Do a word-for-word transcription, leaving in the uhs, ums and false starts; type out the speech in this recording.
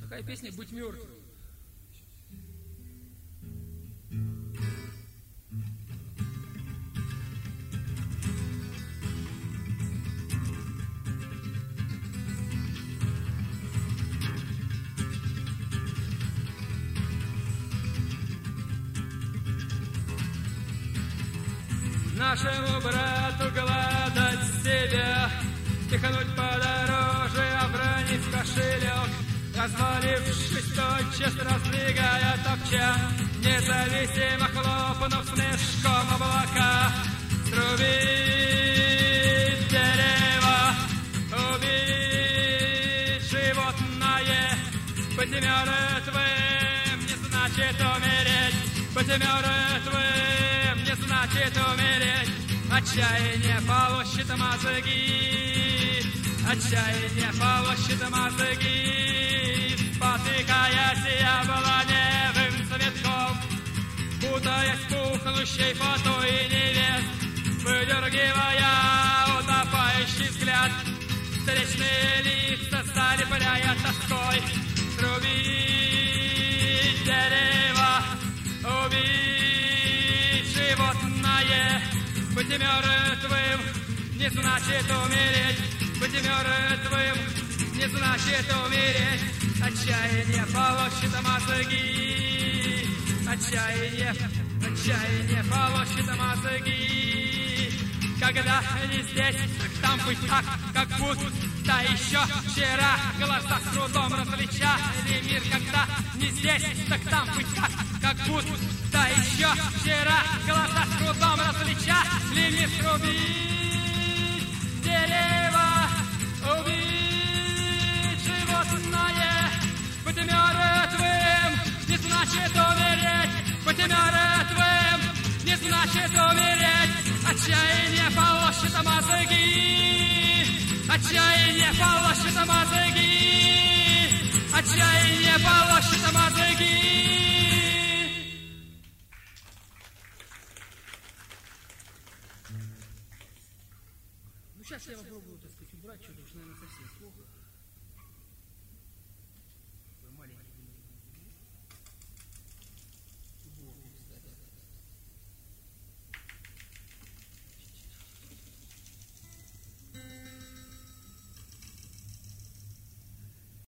Такая песня «Быть мертвым». Нашему брату гладать себя, пихануть подороже, обронить в кошелек, развалившись тотчас, раздвигая топчан, независимо хлопнув снежком облака, срубить дерево, убить животное, быть мертвым не значит умереть, быть мертвым не значит умереть. Отчаяние полощет мозги, отчаяние полощет мозги, спотыкаясь яблоневым цветком, путаясь пухнущей фатой невест, выдергивая утопающий взгляд, встречные лица залепляя тоской, срубить дерево, убить животное, быть мертвым не значит умереть, быть мертвым не значит умереть. Отчаяние полощет мозги, отчаяние, отчаяние полощет мозги. Когда не здесь, так там быть так, как будто еще вчера глаза с трудом различали мир. Когда не здесь, так там быть так, как будто еще вчера глаза с трудом различали мир. Убить дерево, убить животное, быть мертвым не значит умереть, быть мертвым не значит умереть. Отчаяние полощет мозги, отчаяние полощет мозги, отчаяние полощет мозги. Ну, сейчас я попробую, так сказать, убрать что-то, уж, наверное, совсем плохо.